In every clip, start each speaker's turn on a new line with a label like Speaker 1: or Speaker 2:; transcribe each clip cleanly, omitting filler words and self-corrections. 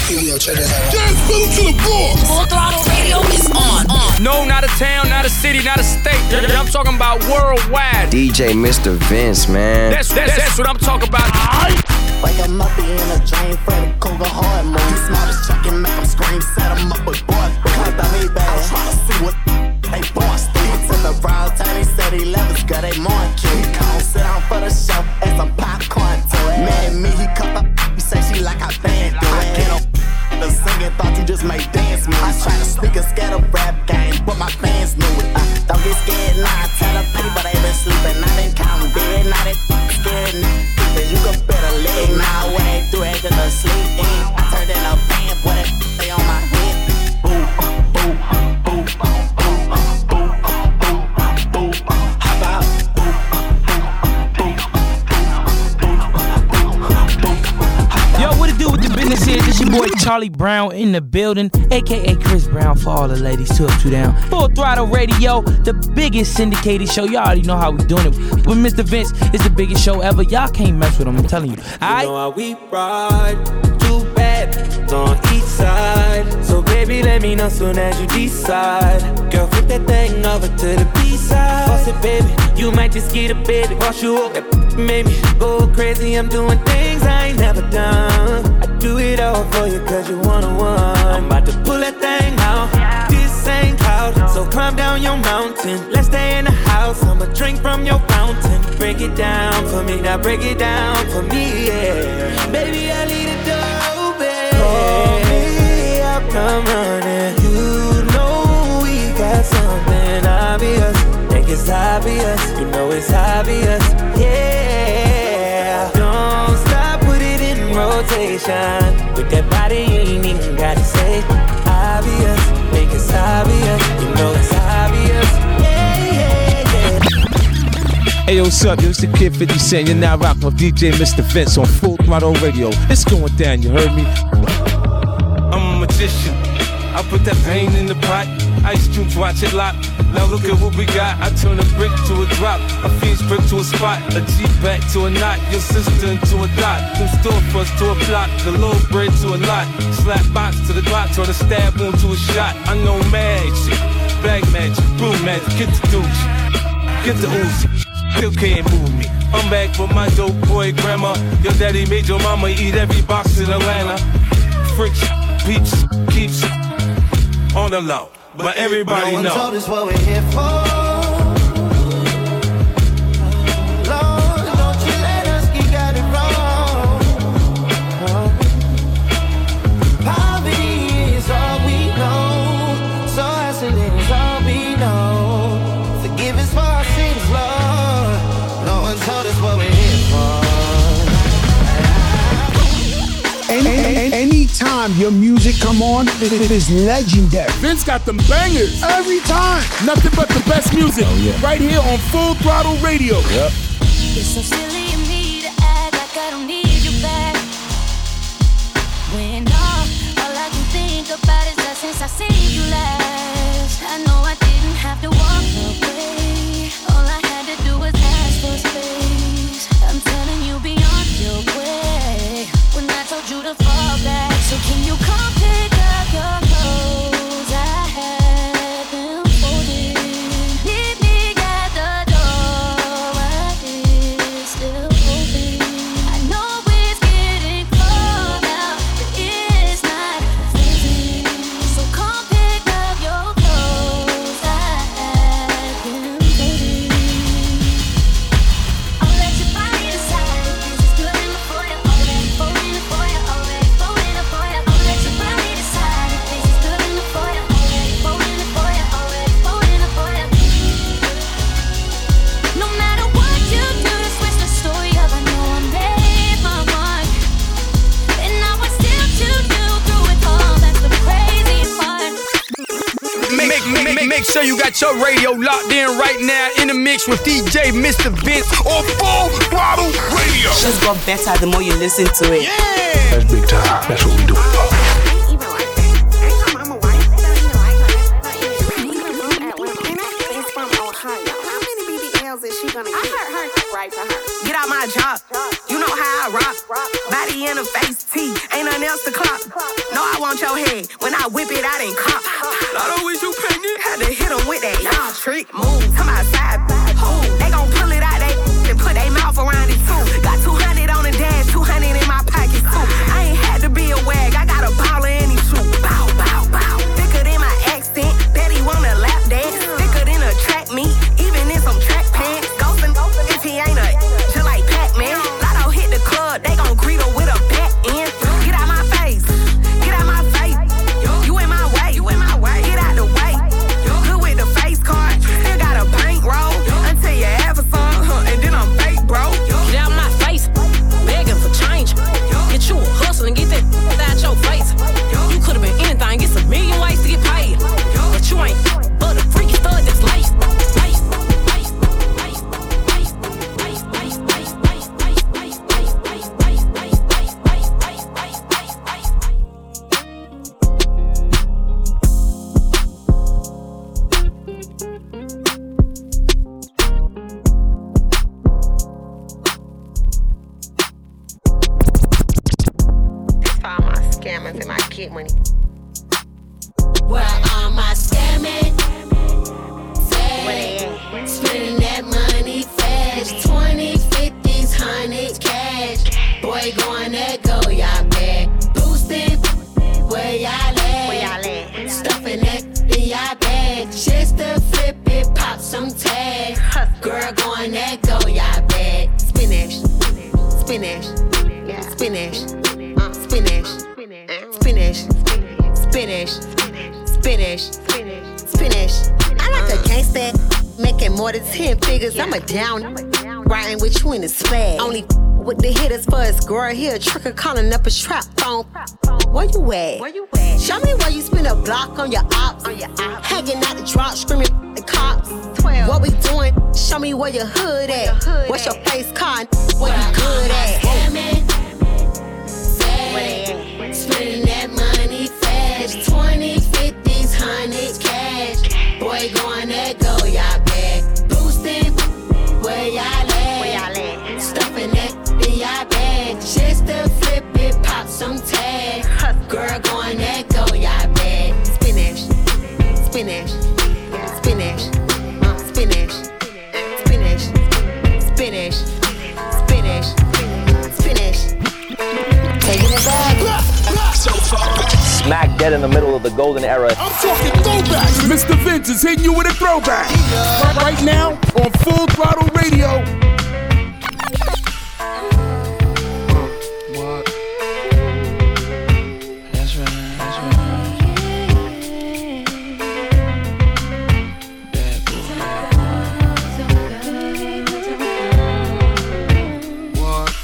Speaker 1: Here we go, check this out.
Speaker 2: Jazz pedal to the floor.
Speaker 3: Full Throttle Radio is on.
Speaker 4: No, not a town, not a city, not a state. I'm talking about worldwide.
Speaker 5: DJ Mr. Vince, man.
Speaker 4: That's what I'm talking about.
Speaker 6: Wake 'em up in a drain, Freddy Cougar hard move. You smart as Chuck and make 'em scream, set 'em up with boy. Cut the me bad. I'm trying to see what they boss do. He took the round time, he said he left us, got they more kid. Come on, sit down for the show, and some popcorn to it. Man, me, he cut up, he say she like I band do it. Get up, the singing, thought you just made dance me. I try to sneak a scatter rap game, but my fans knew it. Don't get scared, nah, tell the people they been sleeping. I been counting dead, now they scared me. You could better leg now, what they do after the sleep in. I turned in a band, boy, that they on my head. Boo, boo, boo, boo, boo, boo, hop out. Boo, boo, boo.
Speaker 7: Yo, what it do with the business is? This your boy Charlie Brown in the building, aka Chris Brown for all the ladies, 2 up, 2 down. Full Throttle Radio, the biggest syndicated show. Y'all already know how we doing it. But Mr. Vince is the biggest show ever. Y'all can't mess with him, I'm telling you.
Speaker 8: You know how we ride, too bad, on each side. So baby, let me know soon as you decide. Girl, flip that thing over to the B-side. Boss it, baby, you might just get a baby. Wash you up, that made me go crazy. I'm doing things I ain't never done. I do it all for you cause you one-on-one. I'm about to pull that thing out. This ain't cloud, so climb down your mountain. Let's stay in the house, I'ma drink from your fountain. Break it down for me, now break it down for me, yeah. Baby, I need a dough, baby. Call me, I'll come running. You know we got something obvious. Think it's obvious, you know it's obvious, yeah. Don't stop, put it in rotation. With that body, you ain't even gotta say obvious. Think it's obvious, you know it's obvious, yeah, yeah, yeah.
Speaker 9: Hey, yo, what's up? Yo, it's the Kid 50 Cent. You're now rocking with DJ Mr. Vince on Full Throttle Radio. It's going down, you heard me?
Speaker 10: I'm a magician. I put that pain in the pot. Ice cubes, watch it lock. Now look at what we got. I turn a brick to a drop. A fiend's brick to a spot. A G-back to a knot. Your sister into a dot. From storefronts to a plot. The low bread to a lot. Slap box to the Glock. Turn a stab wound to a shot. I know magic. Black magic. Blue magic. Get the Gucci. Get the Uzi. Still can't move me. I'm back with my dope boy grandma. Your daddy made your mama eat every box in Atlanta. Friction, peeps, keeps on the low, but everybody know.
Speaker 6: No one told us what we're here for. Lord, don't you let us get got it wrong. Poverty is all we know. So isolation is all we know. Forgive us for our sins, Lord. No one told us what we're here for.
Speaker 1: Anytime your music come on, it is legendary.
Speaker 2: Vince got them bangers.
Speaker 1: Every time.
Speaker 2: Nothing but the best music.
Speaker 9: Oh, yeah.
Speaker 2: Right here on Full Throttle Radio.
Speaker 9: Yep.
Speaker 11: It's so silly of me to act like I don't need you back. When all I can think about is that since I seen you last. I know I didn't have to walk away. All I had to do was ask for space. I'm telling you beyond your way. When I told you to fall back, so can you come pick up your clothes? I had them folded. Meet me at the door. Why is still open? I know it's getting cold now, but it's not freezing. So come pick up your clothes. I had them folded. I'll let your body decide. This is good enough for you. Already folding it for you. Already folding it for you. I'll let your body decide. This is good enough for you. Already folding it for you. Already folding it for you. No matter what you do to switch the story up, I know I made my mark. And I will still choose you through it all. That's the crazy part.
Speaker 4: Make sure you got your radio locked in right now in the mix with DJ Mr. Vince on Full Throttle Radio.
Speaker 3: Just got better the more you listen to it.
Speaker 1: That's big time. That's what we do.
Speaker 3: Get out my job, you know how I rock. Body in a face, T, ain't nothing else to clock.
Speaker 12: No, I want your head. When I whip it out in cop.
Speaker 4: Lotto, is you pregnant?
Speaker 12: Had to hit them with that young trick move. Come outside, they gon' pull it out, they and put their mouth around it too. Got 200 on the dash, 200 in my pocket too. I ain't had to be a wag, I got a baller in his shoe. Bow, bow, bow. Thicker than my accent, bet he wanna lap dance. Thicker than a track meet, even in some track pants. Ghostin' if he ain't a just like Pac-Man. Lotto hit the club, they gon' greet her with a back end. Get out my face, get out my face. You in my way, you in my way. Get out the way. Good with the face card, still got a bankroll until you have a song, and then I'm fake, bro.
Speaker 13: Get out my face, begging for change. Get you a hustle and get that out your face. You could've been anything, get some million ways to get paid, but you ain't but a freaky stud that's laced.
Speaker 12: Scammers and my kid money.
Speaker 14: Where are my scamming? Spending that money fast. 20, 50s, 100s cash. Boy, going that go, y'all bad. Boosting, where y'all at?
Speaker 12: Where y'all at?
Speaker 14: Stuffing that in y'all bag. Just to flip it, pop some tags. Girl, going that go, y'all bad.
Speaker 12: Spinach, spinach, spinach, spinach, spinach, spinach, spinach, spinach. I like a gangsta, making more than 10 figures. I'm a down, riding with you in the swag. Only with the hitters for his girl here. Tricker calling up a trap phone. Where you at? Show me where you spend a block on your ops. Hanging out the drop, screaming the cops. 12. What we doing? Show me where your hood at. What's your face card? Where you good at?
Speaker 14: Spending that money fast. 20, 50s, 100s cash. Boy, going that go, y'all bad. Boosting, where y'all at? Stuffing that in y'all bag. Just to flip it, pop some tags. Girl, going that go, y'all bad. Spinach, spinach, spinach, spinach, spinach, spinach, spinach, spinach. Taking it back.
Speaker 15: Smack dead in the middle of the golden era.
Speaker 2: I'm talking throwbacks. Mr. Vince is hitting you with a throwback. Right now on Full Throttle Radio.
Speaker 16: What?
Speaker 17: That's right. Bad boy.
Speaker 16: What?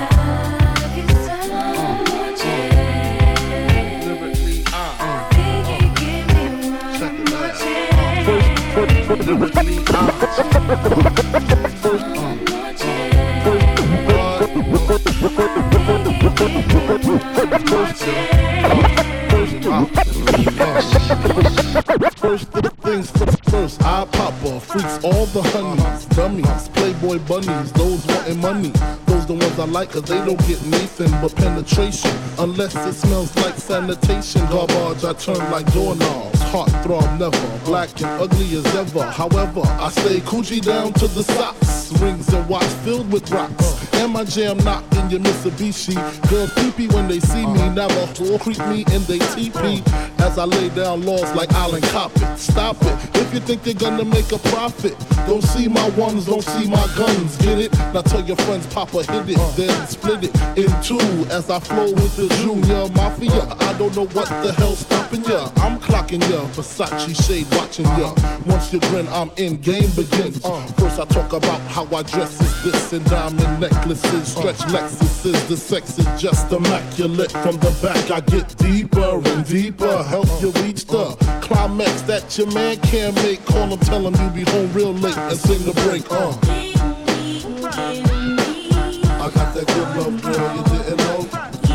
Speaker 16: First things first, I pop off, freaks all the honeys, dummies, playboy bunnies, those wanting money. Those the ones I like, cause they don't get Nathan but penetration. Unless it smells like sanitation. Garbage, I turn like doorknobs. Heart throb never, black and ugly as ever. However, I stay coochie down to the socks. Rings and watch filled with rocks. And my jam knocked in your Mitsubishi. Girls creepy when they see me, never creep me in they teepee. As I lay down laws like Island Coppet. Stop it, if you think you're gonna make a profit. Don't see my ones, don't see my guns, get it? Now tell your friends Papa hit it, then split it in two. As I flow with the Junior Mafia, I don't know what the hell's stopping ya. I'm clocking ya, Versace shade watching ya. Once you grin, I'm in, game begins. First I talk about how I dress is this, and diamond necklaces, stretch Lexuses. The sex is just immaculate. From the back I get deeper and deeper, help you reach the climax that your man can't make. Call him, tell him you be home real late and sing the break. I got that good love, girl, you didn't know.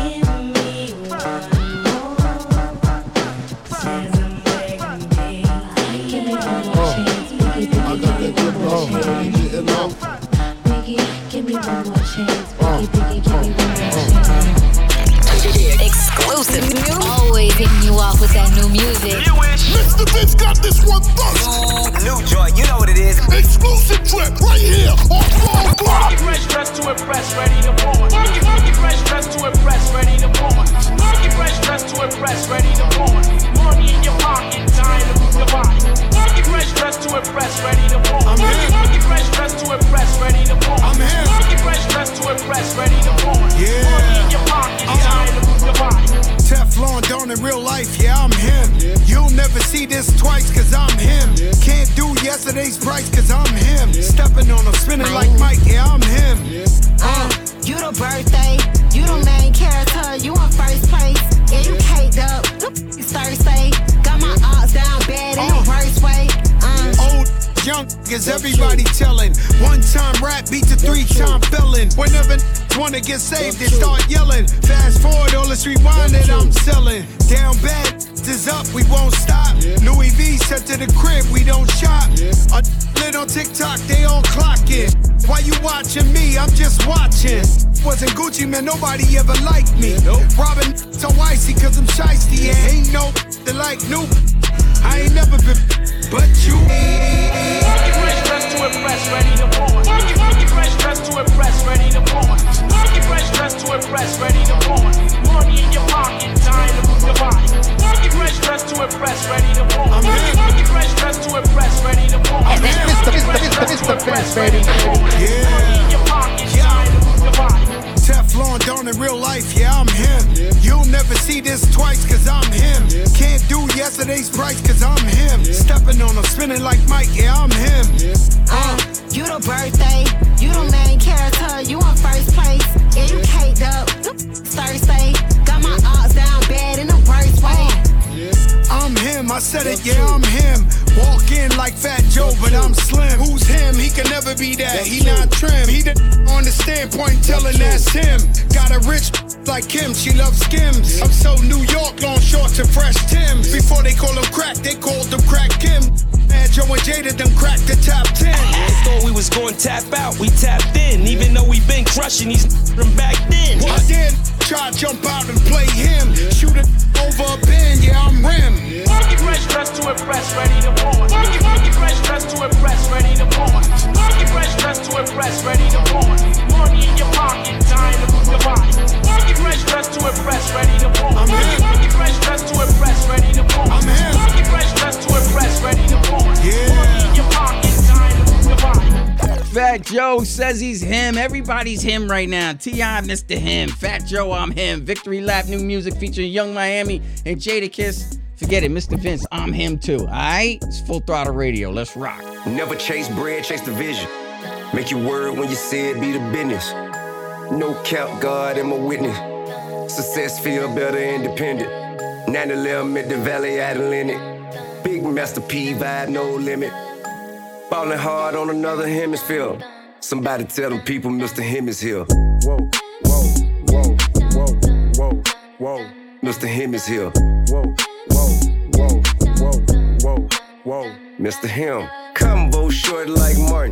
Speaker 16: I got that good love, girl, you didn't know.
Speaker 11: Give me one more chance. Give me one more chance.
Speaker 3: Exclusive new
Speaker 11: always hitting you off with that new music.
Speaker 16: Mr. Vince got this one first.
Speaker 15: New joint, you know what it is.
Speaker 16: Exclusive trip right here on Full Throttle.
Speaker 17: Fresh dress to impress, ready to born. Fresh dress to impress, ready to born. Fresh dress to impress, ready to born. Money in your pocket, time to move your body. Fresh dress to impress, ready to born. I'm here. Fresh dress to impress, ready to born. I'm here. Fresh dress to impress, ready to born.
Speaker 18: Yeah.
Speaker 17: Money in your pocket, time to move your body.
Speaker 18: Teflon Don in real life, yeah, I'm him. You'll never see this twice, cause I'm him. Can't do yesterday's price, cause I'm him. Stepping on him, spinning like Mike, yeah, I'm him.
Speaker 12: You the birthday, you the main character, you in first place. Yeah, you caked up, it's Thursday. Got my odds down bad in the worst way.
Speaker 18: Old young is everybody telling. One time rap beats a 3-time felon. Whenever wanna get saved, they start yelling. Fast forward, all this rewind that I'm selling. Down bad is up, we won't stop. Louis V sent to the crib, we don't shop. A lit on TikTok, they all clocking. Why you watching me? I'm just watching. Wasn't Gucci, man, nobody ever liked me. Robin so icy, cause I'm shiesty. Yeah, ain't no that like new. I ain't never been, but you.
Speaker 17: Fresh dress to impress, ready to born. Fresh dress to impress, ready to born. Fresh dress to impress, ready to born. Money in your pocket, time to move your body. Fresh dress to impress, ready to born. I'm here. Fresh dress to impress, ready to born.
Speaker 18: Mr. Vince, baby. Yeah.
Speaker 17: Money in your pocket, time to move your body.
Speaker 18: Teflon Don in real life, yeah, I'm him. You'll never see this twice, cause I'm him. Can't do yesterday's price, cause I'm him. Stepping on him, spinning like Mike, yeah, I'm him.
Speaker 12: You the birthday, you the main character, you in first place. Yeah, you caked up, it's Thursday. Got my odds down bad in the worst way.
Speaker 18: I'm him, I said it, yeah, I'm him. Walk in like Fat Joe, but I'm slim. Who's him? He can never be that. He not trim. He on the standpoint telling that's him. Got a rich like Kim, she loves Skims. I'm so New York, long shorts and fresh Timbs. Before they call him crack, they called him Crack Kim. And Joe and Jada them cracked the top 10.
Speaker 19: Thought we was going tap out, we tapped in. Even though we been crushing these from back then.
Speaker 18: I did try to jump out and play him. Shoot it over a bend, yeah, I'm rim.
Speaker 17: Fresh dress to impress, ready to born. Fresh dress to impress, ready to born. Fresh dress to impress, ready to born. Money in your pocket, time to move your body. Fresh dress to impress, ready to born. I'm here. Fresh dress to impress, ready to born.
Speaker 18: I'm here.
Speaker 17: Fresh dress to impress, ready to born. Money in your pocket, time to move your body.
Speaker 20: Fat Joe says he's him. Everybody's him right now. T.I. Mr. Him. Fat Joe, I'm him. Victory Lap, new music featuring Young Miami and Jadakiss. Forget it, Mr. Vince, I'm him too, alright? It's Full Throttle Radio, let's rock.
Speaker 5: Never chase bread, chase the vision. Make your word when you say it, be the business. No cap, God am a witness. Success feel better independent. 9-11 at the Valley Atlantic. Big Master P vibe, no limit. Ballin' hard on another hemisphere. Somebody tell them people Mr. Him is here. Whoa, whoa, whoa, whoa, whoa, whoa. Mr. Him is here. Whoa, whoa, whoa, whoa, whoa, whoa. Mr. Him. Combo short like Martin.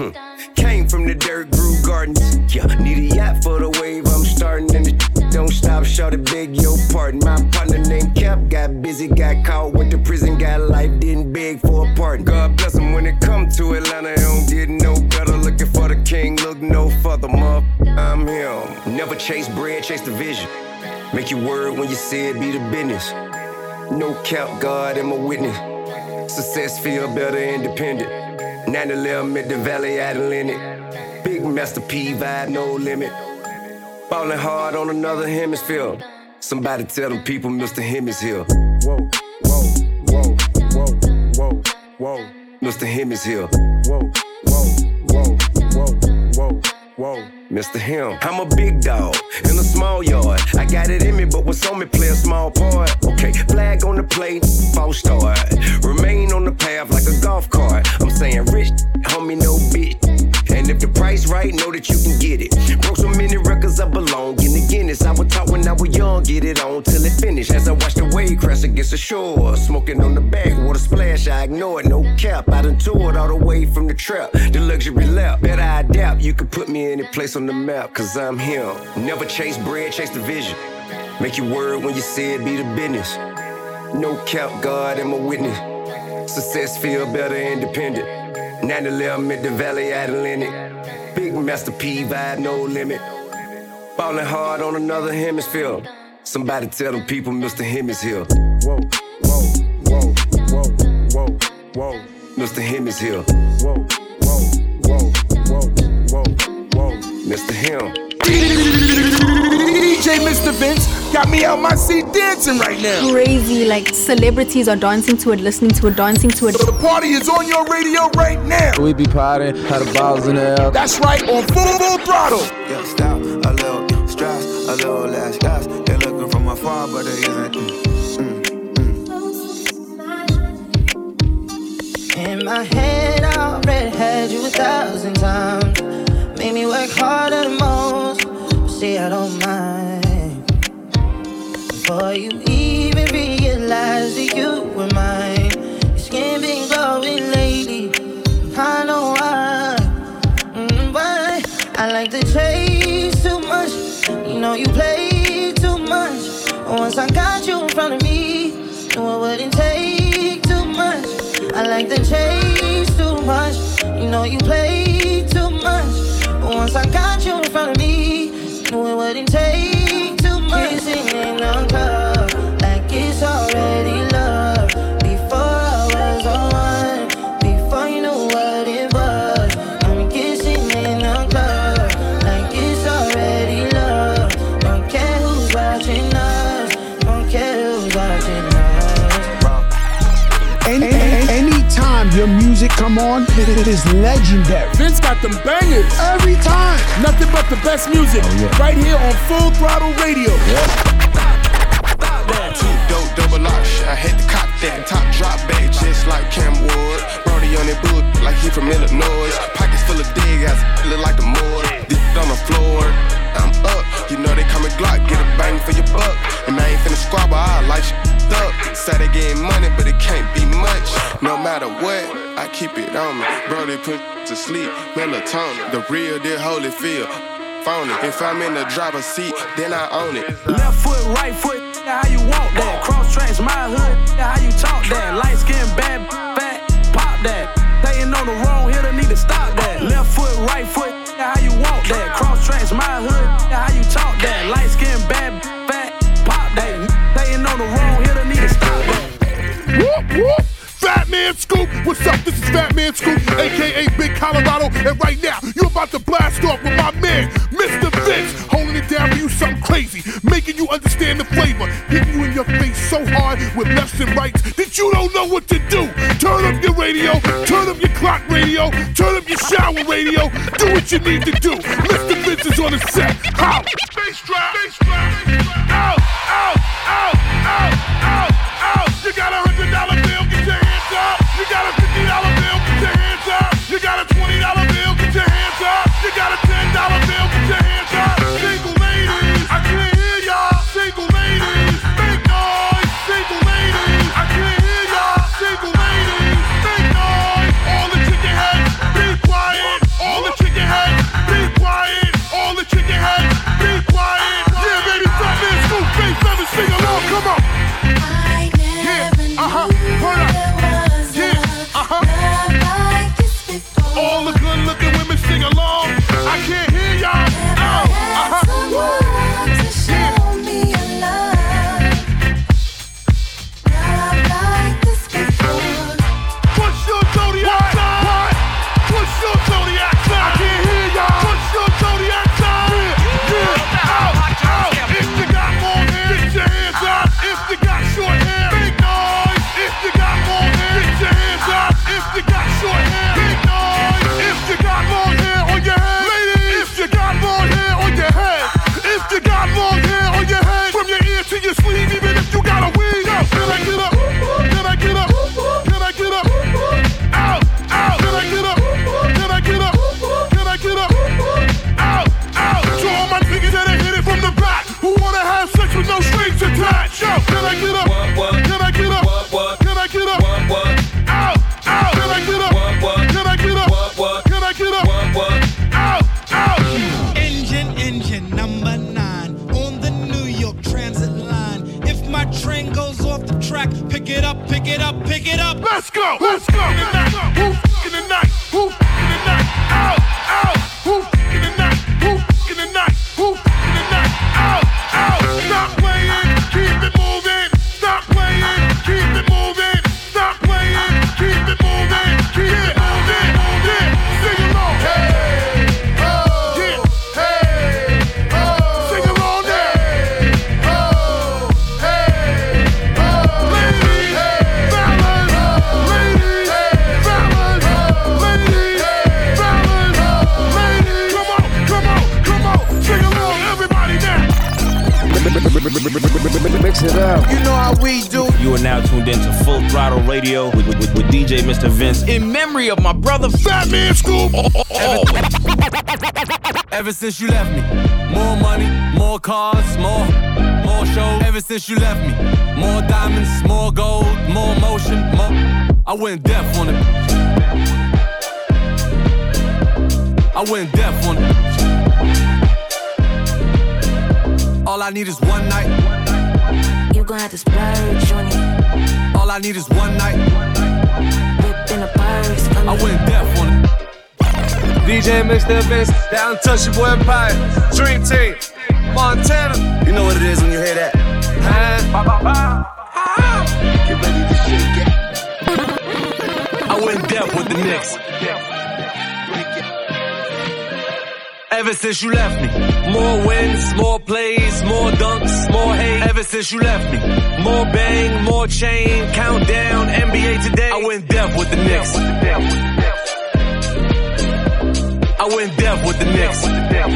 Speaker 5: Came from the dirt, grew gardens. Yeah, need a yacht for the wave I'm starting. And the don't stop, shout it, beg your pardon. My partner named Cap got busy, got caught, went to prison, got life, didn't beg for a pardon. God bless him when it come to Atlanta, he don't get no better. Looking for the king, look no further, I'm him. Never chase bread, chase the vision. Make your word when you say it, be the business. No cap, God am a witness. Success feel better independent. 9-11 at the Valley Atlantic. Big Master P vibe, no limit. Ballin' hard on another hemisphere. Somebody tell them people Mr. Him is here. Whoa, whoa, whoa, whoa, whoa, whoa. Mr. Him is here. Whoa, whoa, whoa, whoa, whoa, whoa. Mr. Him. I'm a big dog in a small yard. I got it in me, but what's on me play a small part. Okay, flag on the plate, false start. Remain on the path like a golf cart. I'm saying rich, homie, no bitch. And if the price right, know that you can get it. Broke so many records, I belong in the Guinness. I was taught when I was young, get it on till it finished. As I watch the wave crash against the shore, smoking on the back, water splash, I ignore it, no cap. I done toured all the way from the trap, the luxury lap. Better I adapt, you can put me any place on the map, cause I'm him. Never chase bread, chase the vision. Make your word when you say it be the business. No cap, God am a witness. Success feel better independent. 9/11 at the Valley Atlantic. Big Master P vibe, no limit. Ballin' hard on another hemisphere. Somebody tell them people Mr. Him is here. Whoa, whoa, whoa, whoa, whoa, whoa. Mr. Him is here. Whoa, whoa, whoa, whoa, whoa, whoa. Mr. Him.
Speaker 2: DJ Mr. Vince got me out my seat dancing right now.
Speaker 21: Crazy, like celebrities are dancing to it, listening to it, dancing to it.
Speaker 2: The party is on your radio right now.
Speaker 9: We be partying, had the balls in the air.
Speaker 2: That's right, on full throttle.
Speaker 22: Yeah, stop, a little stress, a little less gas. They're looking from afar, but they isn't.
Speaker 23: In my head, I already had you 1,000 times. Made me work harder than most. See, I don't mind. Before you even realize that you were mine. Your skin been glowing lately. I know why. But I like to chase too much. You know you play too much. Once I got you in front of me, knew it wouldn't take too much. I like to chase too much. You know you play too much. Once I got you in front of me, knew it wouldn't take too much. Kissing in the club, like it's already love. Before I was the one, before you knew what it was. I'm kissing in the club, like it's already love. Don't care who's watching us, don't care who's watching us.
Speaker 1: Anytime your music come on, it is legendary.
Speaker 2: Vince got them bangers
Speaker 1: every time.
Speaker 2: Nothing but the best music right here on Full Throttle Radio.
Speaker 22: Two dope, double R. I hit the cop that top drop back just like Cam Ward. Brody on that boot like he from Illinois. Pockets full of dig ass, look like the Moors. This on the floor, I'm up. You know they call me Glock, get a bang for your buck. And I ain't finna squabble, I like up. Say they getting money, but it can't be much. No matter what, I keep it on me. Bro, they put to sleep, melatonin. The real deal Holyfield, phony. If I'm in the driver's seat, then I own it.
Speaker 17: Left foot, right foot, how you walk that? Cross tracks, my hood, how you talk that? Light skin, bad, fat, pop that. They ain't on the wrong hitter, need to stop that. Left foot, right foot, how you walk that? Cross tracks, my hood, how you talk that? Light skin, bad, fat, pop that. They ain't on the wrong hitter, need to stop that.
Speaker 16: Whoop, whoop. Fat Man Scoop, what's up? This is Fat Man Scoop, aka Big Colorado, and right now you're about to blast off with my man, Mr. Vince, holding it down for you something crazy, making you understand the flavor, hitting you in your face so hard with lefts and rights that you don't know what to do. Turn up your radio, turn up your clock radio, turn up your shower radio, do what you need to do. Mr. Vince is on the set. How? Bass drop, bass drop, out, out, out, out, out, out. You got $100 bill, get your hands up. You got a $50 bill, get your hands up. You got a $20 bill, get your hands up. You got a $10 bill, get your hands up. Single ladies, I can't hear y'all. Single ladies, make noise. Single ladies, I can't hear y'all. Single ladies, make noise. All the chicken heads, be quiet. All the chicken heads, be quiet. All the chicken heads, be quiet. Yeah, baby, Fat Man Scoop, face 7, sing along, come on.
Speaker 19: off the track. Pick it up, pick it up, pick it up.
Speaker 2: Let's go, let's go. In the night, who in the night, who in the night, out, out, who in the night, who in the night, who in the night, out, out. Stop playing, keep it moving. Stop playing, keep it moving. Stop playing, keep it moving. Keep it moving, moving. Sing along, hey, oh, yeah, hey, oh. Sing along there, hey, oh, hey, oh. Ladies, fellas, ladies, fellas, ladies, fellas, ladies. Come on, come on, sing along, everybody now.
Speaker 1: Mix it up.
Speaker 18: You know how we do.
Speaker 9: You are now tuned into Full Throttle Radio with DJ Mr. Vince.
Speaker 20: In memory of my brother Fat Man Scoop.
Speaker 7: Ever since you left me, more money, more cars, more shows. Ever since you left me, more diamonds, more gold, more motion, more. I went deaf on it. I went deaf on it. All I need is one night.
Speaker 11: You gon' have to splurge on it.
Speaker 7: All I need is one night.
Speaker 11: Whip in a purse.
Speaker 7: I went deaf on it. DJ Mr. Vince, down touch your boy Empire, Dream Team, Montana.
Speaker 5: You know what it is when you hear that? Get ready to shake it.
Speaker 7: I went deaf with the Knicks. Ever since you left me, more wins, more plays, more dunks, more hate. Ever since you left me, more bang, more chain, countdown, NBA today. I went deaf with the Knicks. I went deaf with the Knicks.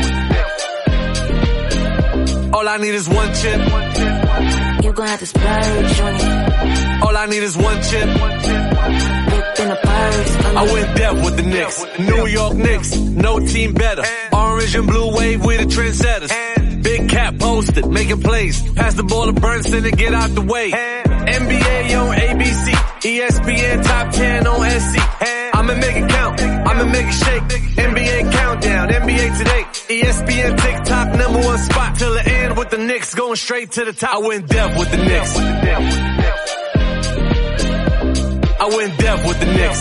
Speaker 7: All I need is one chip.
Speaker 11: You gon' have to splurge on it.
Speaker 7: All I need is one chip.
Speaker 11: Whip in a purse.
Speaker 7: I went deaf with the Knicks. New York Knicks, no team better. Orange and blue wave, we the trendsetters. Big Cat posted, making plays. Pass the ball to Bernstein to get out the way. NBA on ABC, ESPN top 10 on SC. I'ma make it count, I'ma make it shake. NBA countdown, NBA today. ESPN TikTok #1 spot till the end with the Knicks going straight to the top. I went deaf with the Knicks. I went deaf with the Knicks.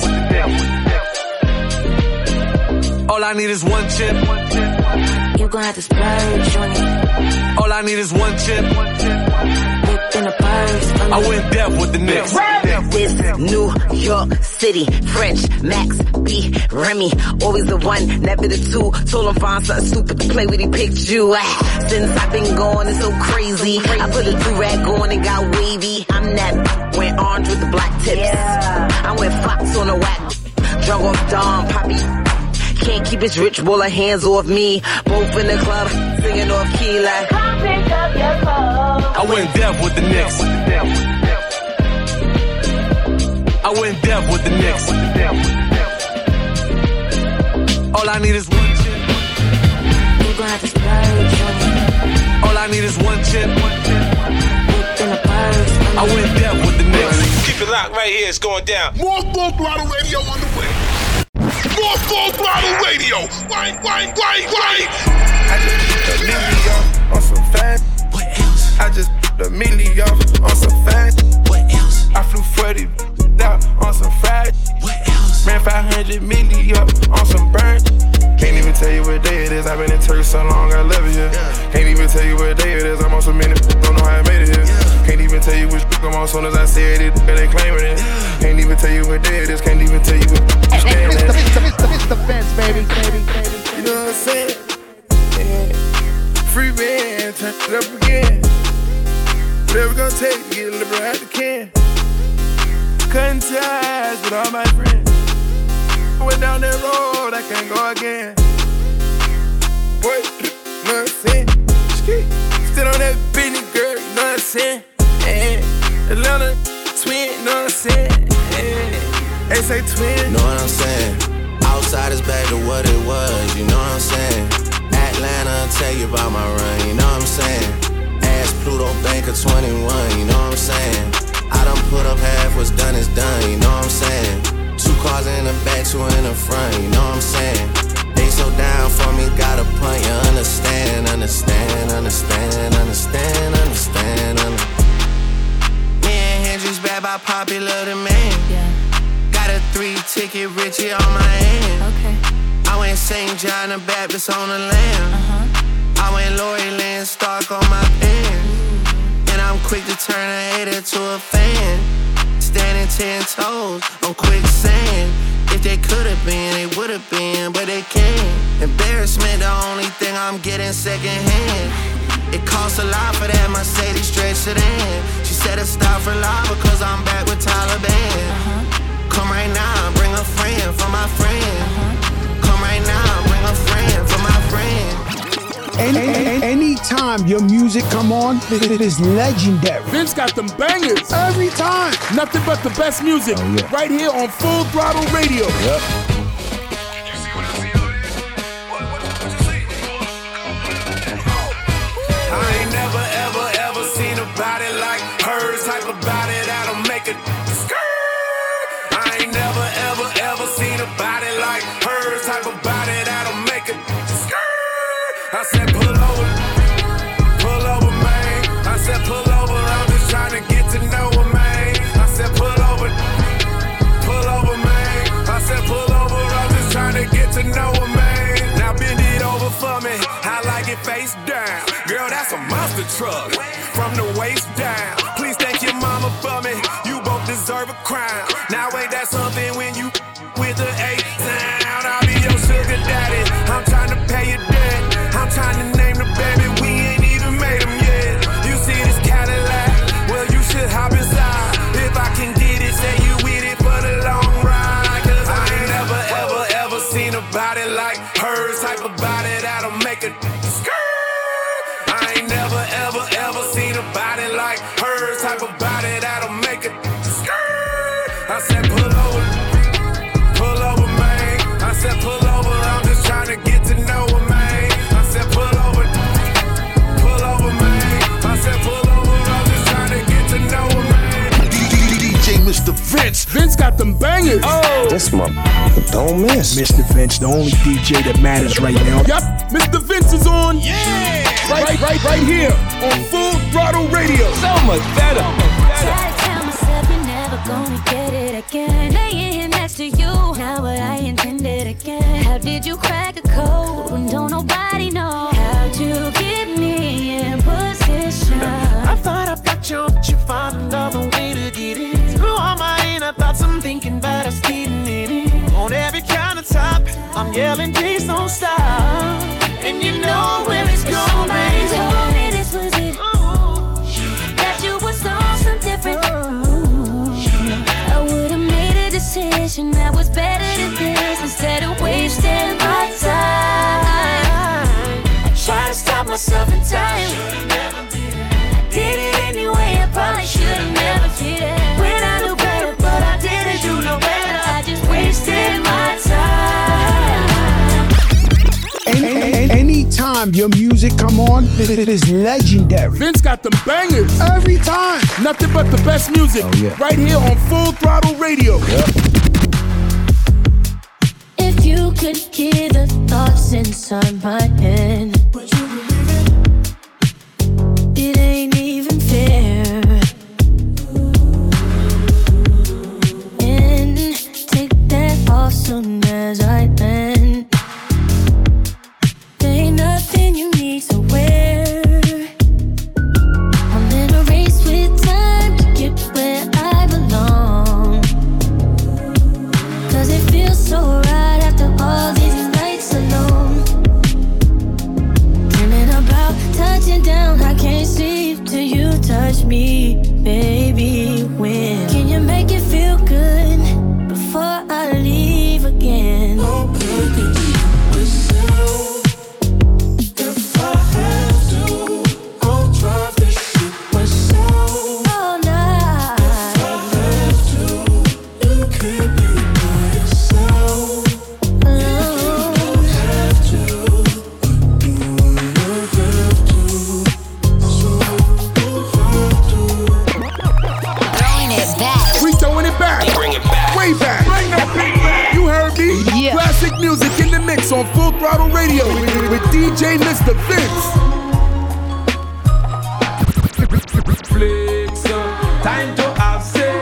Speaker 7: All I need is one chip.
Speaker 11: You gon' have to splurge on it.
Speaker 7: All I need is one chip.
Speaker 11: Whip in a purse.
Speaker 7: I went deaf with the Knicks.
Speaker 3: This New York City, French, Max, B, Remy, always the one, never the two. Told him find something stupid to play with, he picked you. Since I've been gone, it's so crazy. I put a do-rag on and got wavy. I'm that went orange with the black tips. I went Fox on the whack, drunk off Dom, Poppy. Can't keep his rich baller hands off me. Both in the club, singing off key like, come pick up your clothes.
Speaker 7: I went deaf with the Knicks. I went deaf with the Knicks. All I need is one chip.
Speaker 11: You gon' have to splurge on it.
Speaker 7: All I need is one chip.
Speaker 11: Whip in a purse.
Speaker 7: I went deaf with the Knicks.
Speaker 9: Keep it locked right here, it's going down.
Speaker 2: More Full Throttle Radio on the way. More Full Throttle Radio. Wine.
Speaker 22: I just put a million on some fat. What else? I just put a million on some fat. What else? I flew 40 out on some fried. What else? Ran 500 million on some burnt. Can't even tell you what day it is. I've been in Turkey so long, I love it here. Yeah. Can't even tell you what day it is. I'm on so many, don't know how I made it here. Yeah. Can't even tell you which I'm on. Soon as I said it, they claiming it. Yeah. Can't even tell you what day it is. Can't even tell you what you stand at.
Speaker 1: Mr. Vince, baby.
Speaker 22: You know what I'm saying? Yeah. Free band, turn it up again. Whatever it's gonna take to get a liberal out the can. Cutting ties with all my friends. I went down that road, I can't go again. Boy, you know what I'm saying? Still on that bitty girl, you know what I'm saying? Atlanta twin, you know what I'm saying? They say twin.
Speaker 8: Know what I'm saying? Outside is back to what it was, you know what I'm saying? Atlanta, tell you about my run, you know what I'm saying? Ask Pluto, bank of 21, you know what I'm saying? I done put up half, what's done is done, you know what I'm saying? 2 cars in the back, 2 in the front, you know what I'm saying? They so down for me, got a punt, you understand. Man, bitch bad by popular demand. Got a 3-ticket Richie on my hand. I went St. John the Baptist on the lamb. I went Lori Lynn Stark on my pen. And I'm quick to turn a hater to a fan. Standing 10 toes on quicksand. If they could've been, they would've been, but they can't. Embarrassment, the only thing I'm getting secondhand. It costs a lot for that Mercedes stretch sedan. She said it's stop for life because I'm back with Taliban. Come right now, bring a friend for my friend. Come right now, bring a friend for my friend.
Speaker 1: Anytime your music come on, it is legendary.
Speaker 4: Vince got them bangers.
Speaker 1: Every time.
Speaker 4: Nothing but the best music. Right here on Full Throttle Radio.
Speaker 2: Yep.
Speaker 6: I ain't never, ever, ever seen a body like hers. Type of body that'll make it skirt. I ain't never, ever, ever seen a body like hers. Type of body that'll make it skirt. I said pull over, man. I said pull over, I'm just trying to get to know her, man. I said pull over, man. I said pull over, I'm just trying to get to know her, man. Now bend it over for me, I like it face down. Girl, that's a monster truck, from the waist down. Please thank your mama for me, you both deserve a crown. Now ain't that something when you with the A-Town? I'll be your sugar daddy, I'm trying to pay your debt. I'm trying to name the baby, we ain't even made him yet. You see this Cadillac, well you should hop inside. If I can get it, say you with it for the long ride. Cause I ain't never, ever, ever seen a body like hers. Type of body that'll make it skirt. I ain't never, ever, ever seen a body like hers. Type of body that'll make it skirt. I said pull over, man. I said pull over, I'm just trying to get to know her, man. I said pull over, man. I said pull over, I'm just trying to get to know her, man.
Speaker 4: DJ Mr. Vince. Vince got them bangers. Oh.
Speaker 10: This motherfucker don't miss.
Speaker 1: Mr. Vince, the only DJ that matters right now.
Speaker 4: Yep, Mr. Vince is on. Yeah. Right here on Full Throttle Radio.
Speaker 15: So much better.
Speaker 11: I tell myself you're never gonna get it again. Laying here next to you, not what I intended again. How did you crack a code when don't nobody know? How'd you get me in position?
Speaker 17: I thought I got you, but you found another way to get in. Through all my inner thoughts, I'm thinking about us getting it. On every countertop, I'm yelling, please don't stop. And you know where it's going.
Speaker 11: Somebody told me this was it. That you was on some different. I would've made a decision that was better than this. Instead of wasting my time, I tried to stop myself in time. I did it anyway, I probably should've never did it. When I knew better, but I didn't do no better. I just wasted my time.
Speaker 1: Anytime your music come on, it is legendary.
Speaker 4: Vince got them bangers.
Speaker 1: Every time.
Speaker 4: Nothing but the best music. Right here on Full Throttle Radio.
Speaker 11: If you could hear the thoughts inside my head, would you believe it? It ain't even fair. And take that off soon as I land. Ain't nothing you need to wear. I'm in a race with time to get where I belong. Cause it feels so right after all these nights alone. Dreaming about touching down, I can't sleep till you touch me, baby. When can you make it feel good before I leave again? Oh, baby.
Speaker 4: Classic music in the mix on Full Throttle Radio with DJ Mr. Vince.
Speaker 7: Flex, time to have sex.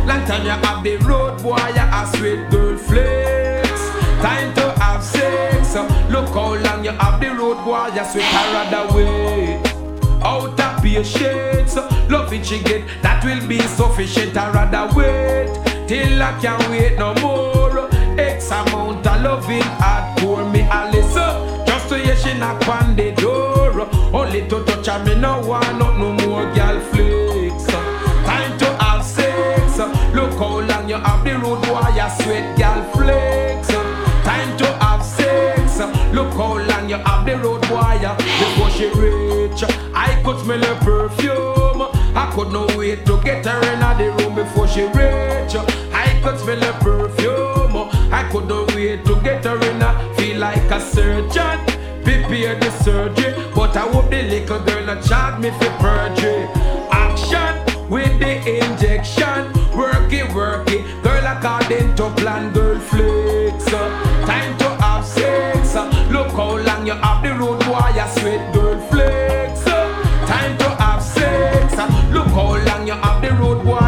Speaker 12: Long time you have the road boy, you a sweet girl flex. Time to have sex. Look how long you have the road boy, you sweet her rather wait. Out of patience, love it she get, that will be sufficient. I rather wait till I can't wait no more. X amount of loving hardcore me a listen. Just to hear she knock on the door. Only to touch her, me no want no more girl flex. Time to have sex. Look how long you have the road boy, you sweat girl flex. Time to have sex. Look how long you have the road boy, before she reach. I could smell her perfume. I could not wait to get her in the room before she reach. I could smell her perfume. I could not wait to get her in. Feel like a surgeon. Prepare the surgery, but I hope the little girl not charge me for perjury. Action with the injection. Work it, girl according to plan, girl flex. Time to have sex. Look how long you have the road boy, you sweet girl flex. Time to have sex. Look how long you have the road boy.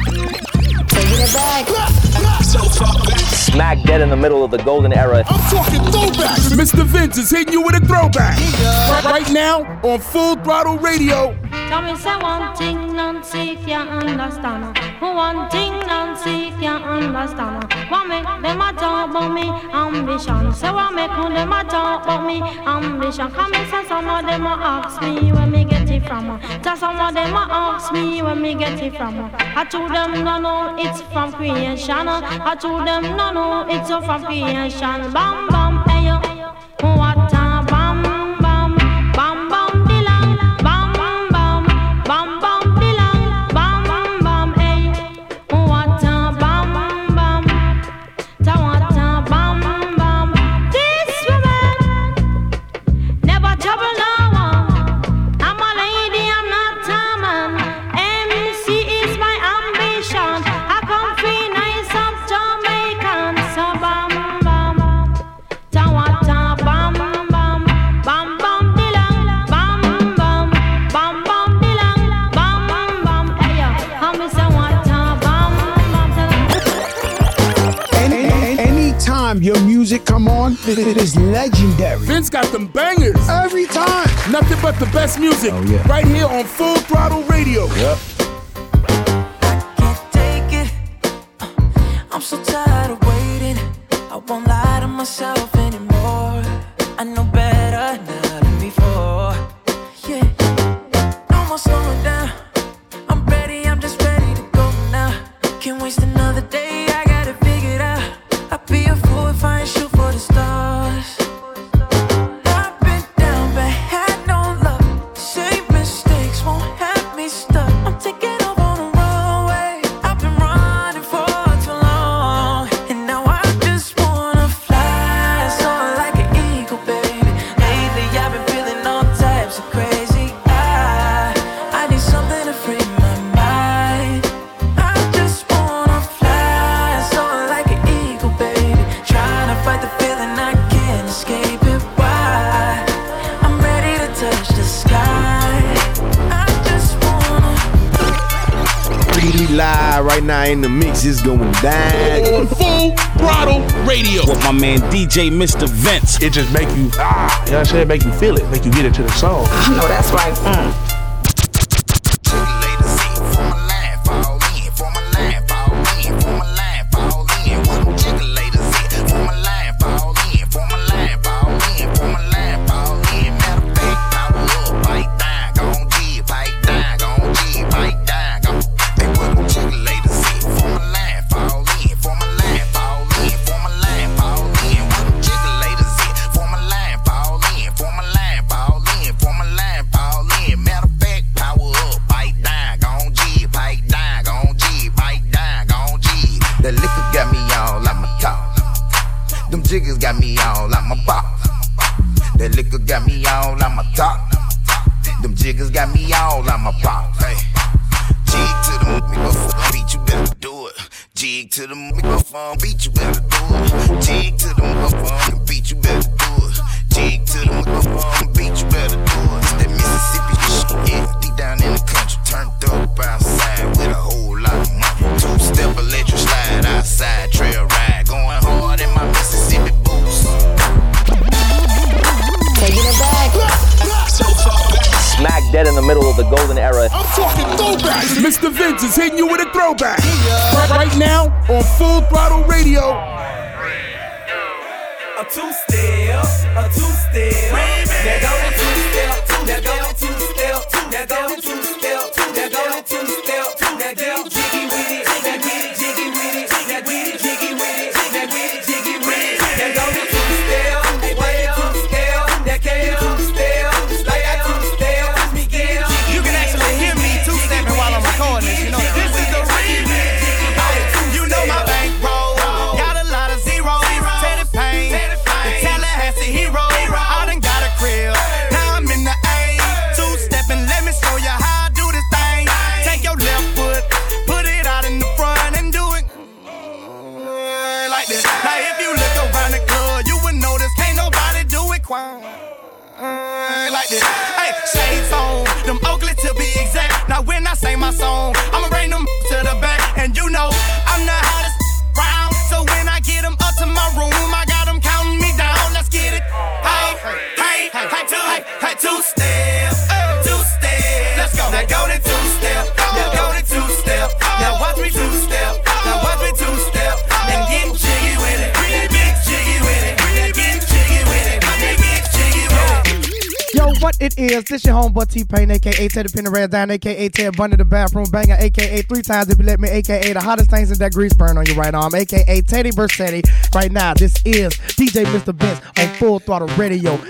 Speaker 11: Taking it back.
Speaker 15: So far back. Smack dead in the middle of the golden era.
Speaker 4: I'm talking throwbacks. Mr. Vince is hitting you with a throwback. Right now on Full Throttle Radio.
Speaker 13: Tell me say one thing, Nancy, if you understand. One thing, Nancy, if you understand. What make them a talk about me ambition? Say what make them a talk about me ambition? Come and say some of them a ask me where me get it from. Tell some of them a ask me where me get it from. I told them no, it's from creation. I told them no, it's from creation. Bam bam, hey yo, what a bam bam, bam bam dilang, bam bam, bam bam dilang, bam bam, hey, what a bam bam, ta what a bam bam. This woman never trouble no one. I'm a lady, I'm not a man. MC is my ambition. I come free nice up Jamaican, so bam bam, ta what a bam bam, bam bam dilang, bam bam, bam bam dilang, bam bam. Hey yo, how me say what a bam bam.
Speaker 1: Anytime your music come on, it is legendary.
Speaker 4: Vince got them bangers.
Speaker 1: Every time.
Speaker 4: Nothing but the best music.
Speaker 1: Oh, yeah.
Speaker 4: Right here on Full Throttle Radio.
Speaker 1: Yep.
Speaker 23: Take it. I'm so tired of waiting. I won't lie to myself anymore. I know better now than before. Yeah. No more slowing down. I'm ready, I'm just ready to go now. Can't waste another day, I got it figured out. I'd be a fool if I ain't shoot for the stars. I've been down but had no luck. Same mistakes won't have me stuck. I'm taking off on the runway. I've been running for too long, and now I just wanna fly, soar like an eagle, baby. Lately I've been feeling all types of crazy. I need something to free my mind. I just wanna fly, soar like an eagle, baby. Trying to fight the feeling, I can't escape it. Why? I'm ready to touch the sky. I just wanna.
Speaker 14: Pretty live right now in the mix is going down.
Speaker 24: Full Throttle Radio with my man DJ Mr. Vince.
Speaker 22: It just make you, you know what I'm saying? Make you feel it, make you get into the song.
Speaker 3: I know that's right.
Speaker 25: The liquor got me all out my top. Them jiggers got me all out my pop. The liquor got me all out my top. Them jiggers got me all out my pop. Hey, jig to the microphone beat, you better do it. Jig to the microphone beat, you better do it. Jig to the microphone beat, you better do it. Jig to the microphone beat, you better do it. It's that Mississippi shit, yeah. Deep down in the country, turned up outside with a whole lot of money. Two-step
Speaker 4: talking throwback. Mr. Vince is hitting you with a throwback. Right now on Full Throttle Radio.
Speaker 16: A two-step, a two-step. There go the two-step, there go the two-step, there go the two-step, there go the two-step, there get it jiggy with it, there get it jiggy with it, there get it jiggy with it, there get it jiggy with it. There go the two-step, there go the two-step, there get it two-step, like that two-step, me get it jiggy. You can actually hear me two-stepping while I'm recording this, you know that. This is the remix. You know my bankroll, got a lot of zeros, Teddy Payne. Hero, I done got a crib. Now I'm in the A. Two-stepping, let me show you how I do this thing. Take your left foot, put it out in the front and do it like this. Now if you look around the club, you would notice can't nobody do it quite like this. Hey, shades on, them Oakley to be exact. Now when I say my song, I'ma bring them to the back. And you know, I'm the hottest round. So when I get them up to my room, I got them counting me down. Let's get it. Hey, two-step, two-step. Let's go. Now go to two-step. Now go to two-step. Now watch me two-step. Now watch me two-step. And get jiggy with it. Get jiggy with it. Get jiggy with it. Get jiggy with it.
Speaker 18: Yo, what it is? This your homeboy T-Pain, a.k.a. Teddy Penny Red Down, a.k.a. Ted Bundy the Bathroom Banger, a.k.a. 3 times if you let me, a.k.a. the hottest things in that grease burn on your right arm, a.k.a. Teddy Versetti. Right now, this is DJ Mr. Vince on Full Throttle Radio.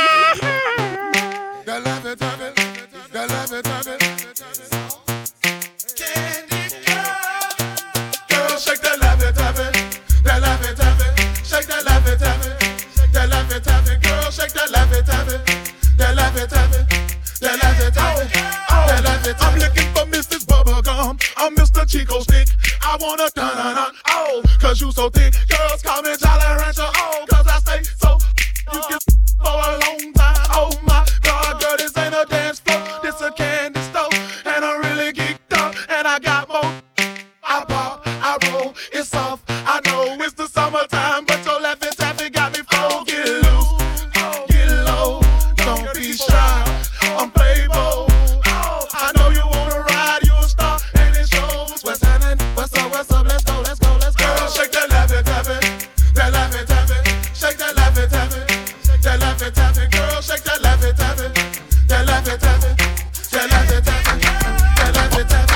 Speaker 2: I'm looking for Mrs. Bubblegum. I'm Mr. Chico Stick. I wanna dun-dun-dun, oh, cause you so thick. Girls call me Jolly Rancher, oh, cause I stay so you can for a long time. Oh my God, girl, this ain't a dance floor. This a candy store, and I'm really geeked up. And I got more. I pop, I roll, it's soft. I know it's the summertime, but your laughing taffy got me full. Get loose, get low, don't be shy. I'm Playboy. I know you wanna ride, you a star, and it shows. What's happening? What's up? Let's go, let's go, let's go. Girl, shake that laffy taffy, that laffy taffy. Shake that laffy taffy, that laffy taffy. Girl, shake that laffy taffy, that laffy taffy, that laffy taffy, that laffy taffy.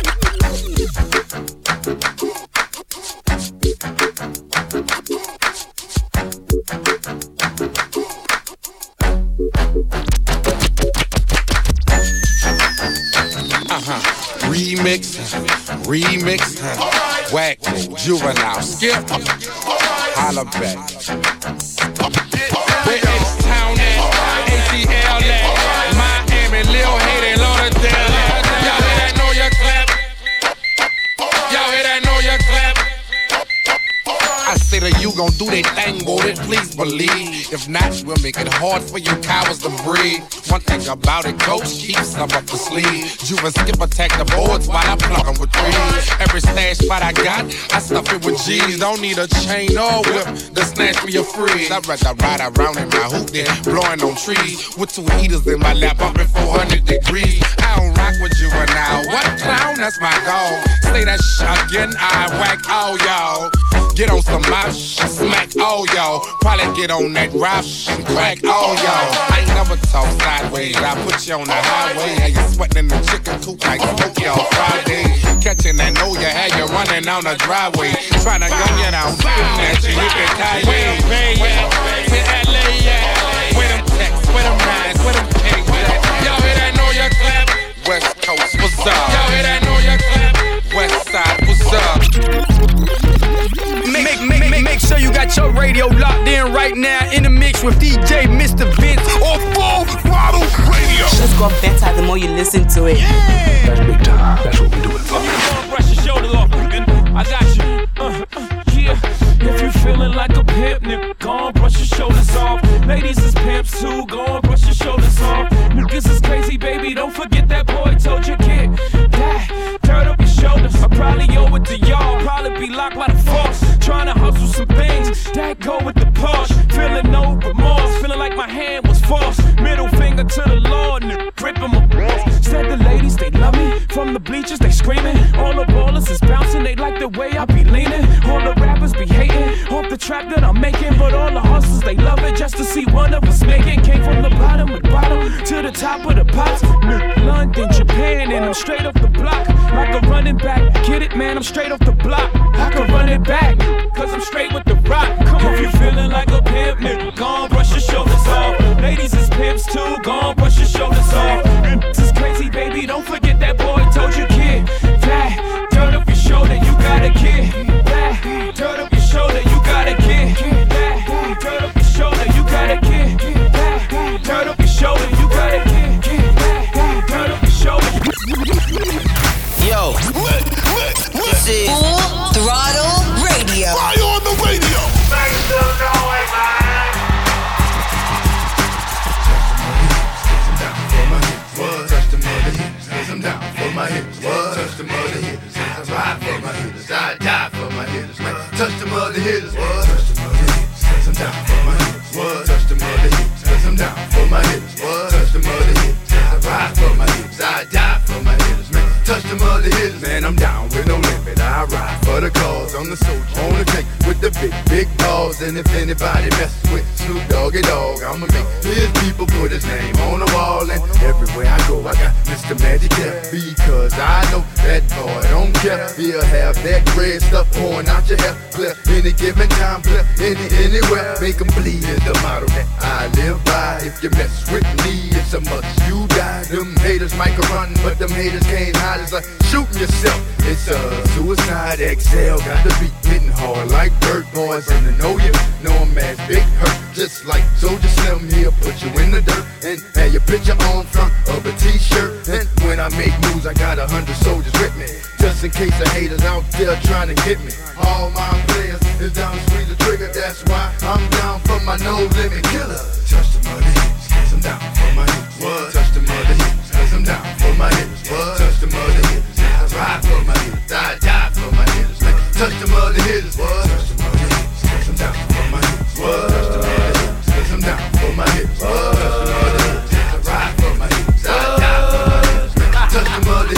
Speaker 19: Remix, whack, juvenile, skip, holla back. Where H-Town at, ATL at, Miami, Lil Haiti, Lauderdale at. Y'all hear that, know your clap? Y'all hear that, know your clap? I say that you gon' do that thing, boy, please believe. If not, we'll make it hard for you cowards to breathe. One thing about it, coach, keep some up the sleeve. Juve skip attack the boards while I plug them with threes. Every stash spot I got, I stuff it with G's. Don't need a chain or whip to snatch me a freeze. I'd rather ride around in my hoop than blowing on trees. With 2 heaters in my lap, up at 400 degrees. I don't rock with you right now. What clown? That's my goal. Say that shit again, I whack all y'all. Get on some mouth, smack all y'all. Probably get on that rap and crack all y'all. I ain't never talk sideways. I put you on the highway. How you sweating in the chicken coop like Smokey on Friday. Catching that know you had you running down the driveway. Trying to gun you down, spitting at you, you can tie way. Where LA at? Where them texts, where them nines, where them pigs at? Y'all hear that know you clap? West Coast, what's up? Y'all hear that know you clap? West Side, what's up?
Speaker 20: Make sure you got your radio locked in right now in the mix with DJ Mr. Vince on Full Throttle Radio.
Speaker 21: Just got better the more you listen to it.
Speaker 20: Yeah.
Speaker 26: That's big time. That's what we do it for.
Speaker 20: Brush your shoulders off, man. I got you. Yeah. If you feeling like a pimp, nigga, go on, brush your shoulders off. Ladies is pimps too, go on, brush your shoulders off. Niggas is crazy, baby, don't forget that boy told you get that. Turn up your shoulders. I probably owe it to y'all. Probably be locked by the force. Trying to hustle some things that go with the push. Feeling no remorse. Feeling like my hand was forced. Middle finger to the Lord, nigga, gripping my balls. Said the ladies, they love me All the ballers is bouncing, they like the way I be leaning. All the rappers be hating off the trap that I'm making, but all the hustlers they love it just to see one of us make it. Came from the bottom to the top of the pops. London, Japan, and I'm straight off the block like a running back. Get it, man? I'm straight off the block. I can run it back, cause I'm straight with the rock. Come on, if you feeling like a pimp, nigga, gon' brush your shoulders off. Ladies is pimps too, gon' brush your shoulders off. This is crazy, baby, don't forget that boy told you, kid. That dirt up your shoulder, you got a kid. That dirt up your shoulder, you got a kid. That dirt up your shoulder, you got a kid. That dirt up your shoulder, you got a kid. That dirt up your shoulder.
Speaker 5: Yo, this is Full Throttle Radio.
Speaker 2: Why you on the radio? Make some noise, man.
Speaker 25: Touch the mother hips, cause I'm down for my hips. Touch the mother hips, I ride for my hips. I die for my hips, man. Touch the mother hips, touch the mother hips, cause I'm down for my hips. Touch the mother hips, cause I'm down for my hips. Touch the mother hips, I ride for my hips. I die for my hips, man. Touch the mother hips, man. I'm down with no limit. I ride for the cause. I'm the soldier on the tank with the big balls. And if anybody messes with Snoop Doggy Dogg, I'ma make his people put his name on the wall. And everywhere I go, I got Mr. Magic there, because I know that boy don't care. He'll have that red stuff pouring out your hair, clear any given time, clear anywhere. Make 'em bleed is the motto that I live by. If you mess with me, it's a must you die. Them haters might run, but them haters can't hide. It's like shooting yourself. It's a suicide. Exhale, got the beat hitting hard like dirt boys. And to know you, know 'em as Big Hurt. Just like Soldier Slim, he'll put you in the dirt and have your picture on front of a t-shirt. And when I make moves, I got 100 soldiers with me, just in case the haters out there trying to hit me. All my players is down to squeeze the trigger. That's why I'm down for my no limit killer. Touch the mother hips, cause I'm down for my hips. Touch the mother hips, cause I'm down for my hips. Touch the mother hips, I ride for my hips. I die for my hips, man. Touch the mother hips, touch the mother hips, cause I'm down for my hips. Touch the mother hips, cause I'm down for my hips. Touch the mother hips, I ride for my hips. I die for my hips, man. Touch the mother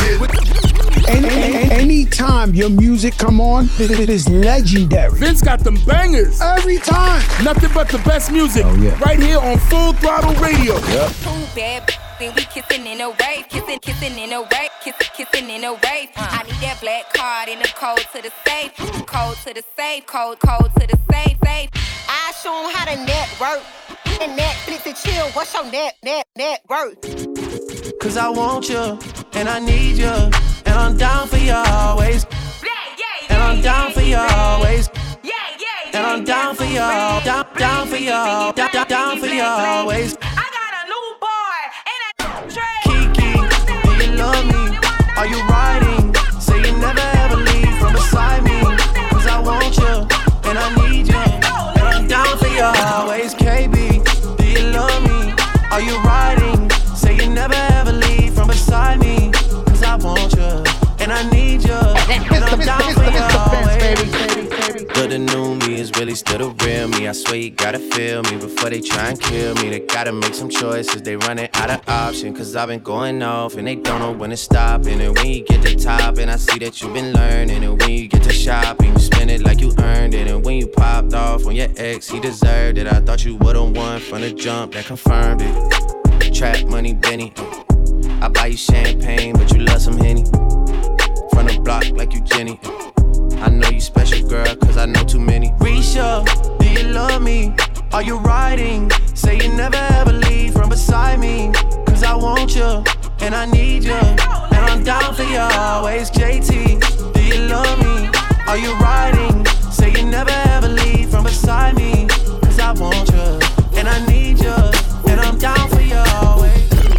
Speaker 25: hips.
Speaker 1: Anytime your music come on, it is legendary.
Speaker 4: Vince got them bangers.
Speaker 1: Every time.
Speaker 4: Nothing but the best music.
Speaker 1: Oh, yeah.
Speaker 4: Right here on Full Throttle Radio.
Speaker 6: Yep. Too bad, then we kissing in a wave. Kissing in a wave. Kissing in a wave. I need that black card and the code to the safe. Code to the safe. Code to the safe.
Speaker 8: I show 'em how to network. And Netflix and chill. What's your net worth?
Speaker 9: Cause I want you, and I need you, and I'm down for you always. And I'm down for you always. And I'm down for you, down for you, down for you always.
Speaker 6: I got a new boy and a trade.
Speaker 9: Kiki, do you love me? Are you riding? Say you never ever leave from beside me. Cause I want you, and I need you, and I'm down for you always. KB, do you love me? Are you riding? Say you never ever leave from beside me. Cause I want you, and I need you, and I'm down for you always.
Speaker 10: But the new me is really still the real me. I swear you gotta feel me before they try and kill me. They gotta make some choices, they running out of option. Cause I've been going off and they don't know when to stop. And then when you get to top, and I see that you've been learning. And when you get to shopping, you spend it like you earned it. And when you popped off on your ex, he deserved it. I thought you would've won from the jump, that confirmed it. Trap money, Benny. I buy you champagne, but you love some Henny. From the block like you Jenny. I know you special, girl, cause I know too many.
Speaker 9: Risha, do you love me? Are you riding? Say you never ever leave from beside me. Cause I want you, and I need you, and I'm down for you always. JT, do you love me? Are you riding? Say you never ever leave from beside me. Cause I want you, and I need you, and I'm down for you always.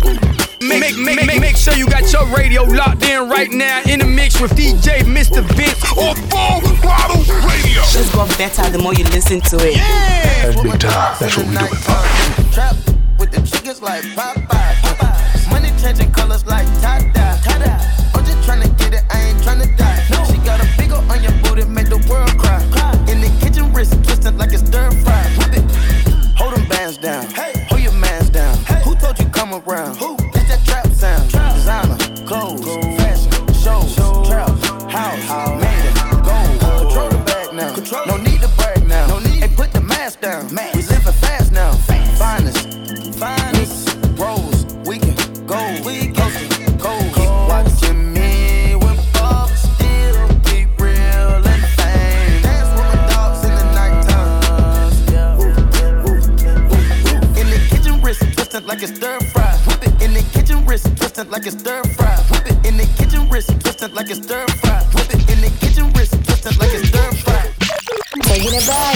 Speaker 17: Make sure you got your radio locked in right now. In the mix with DJ Mr. Vince on Full Throttle Radio.
Speaker 21: It's got better the more you listen to it.
Speaker 17: Yeah.
Speaker 26: That's big time. That's what we do.
Speaker 23: Trap with the chickens like Popeye. Money changing colors like Tada. I'm just tryna get it, I ain't tryna die. No. She got a big ol' on your booty, make the world cry. In the kitchen, wrist twisted like it's stir fry. Whip it, hold them bands down. Hey. Hold your mans down. Hey. Who told you come around? Who? It's that trap sound. Designer, clothes, fashion, shows, trap.
Speaker 7: twisting like it's stir fry. Whip it in the kitchen, wrist twisting like it's stir fry. Whip it in the kitchen, wrist twisting like it's stir fry.
Speaker 3: Taking it back.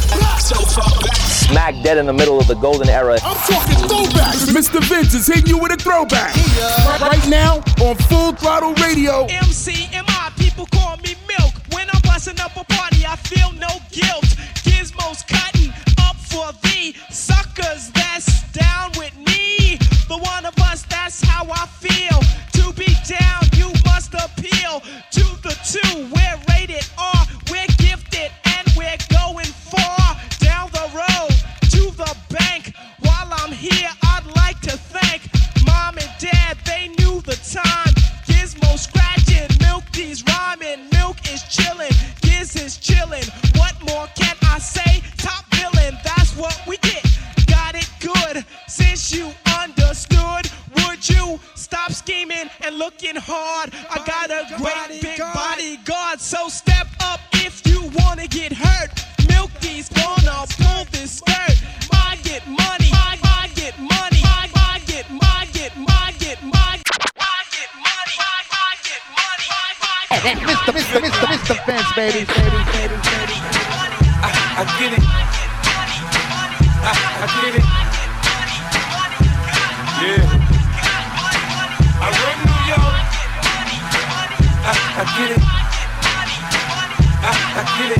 Speaker 11: Smack dead in the middle of the golden era.
Speaker 4: I'm talking throwbacks. Mr. Vince is hitting you with a throwback. Right now on Full Throttle Radio.
Speaker 12: MCMI, people call me Milk. When I'm busting up a party, I feel no guilt. Gizmos cutting up for the suckers that's down with me. The one of us, that's how I feel. To be down, you must appeal to the two. We're rated R, we're gifted, and we're going far down the road to the bank. While I'm here, I'd like to thank Mom and Dad, they knew the time. Gizmo scratching, Milky's rhyming, Milk is chilling, Giz is chilling. What more can I say? Top villain, that's what we get. Got it good, since you understood. Would you stop scheming and looking hard? I got a great big bodyguard, so step up if you wanna get hurt. Milky's gonna pull this skirt. I get money, I get money, I get money, I get money, I get money, I get money.
Speaker 18: Mr. Vince, baby.
Speaker 12: I get it. I get it. Yeah. I run New York. I get it. I get it.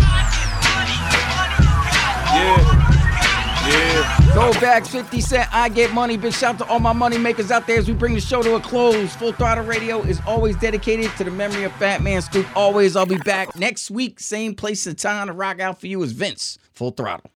Speaker 13: Yeah. Throwbacks, 50 Cent, I Get Money. Big shout out to all my money makers out there as we bring the show to a close. Full Throttle Radio is always dedicated to the memory of Fat Man Scoop. Always, I'll be back next week. Same place and time to rock out for you as Vince. Full Throttle.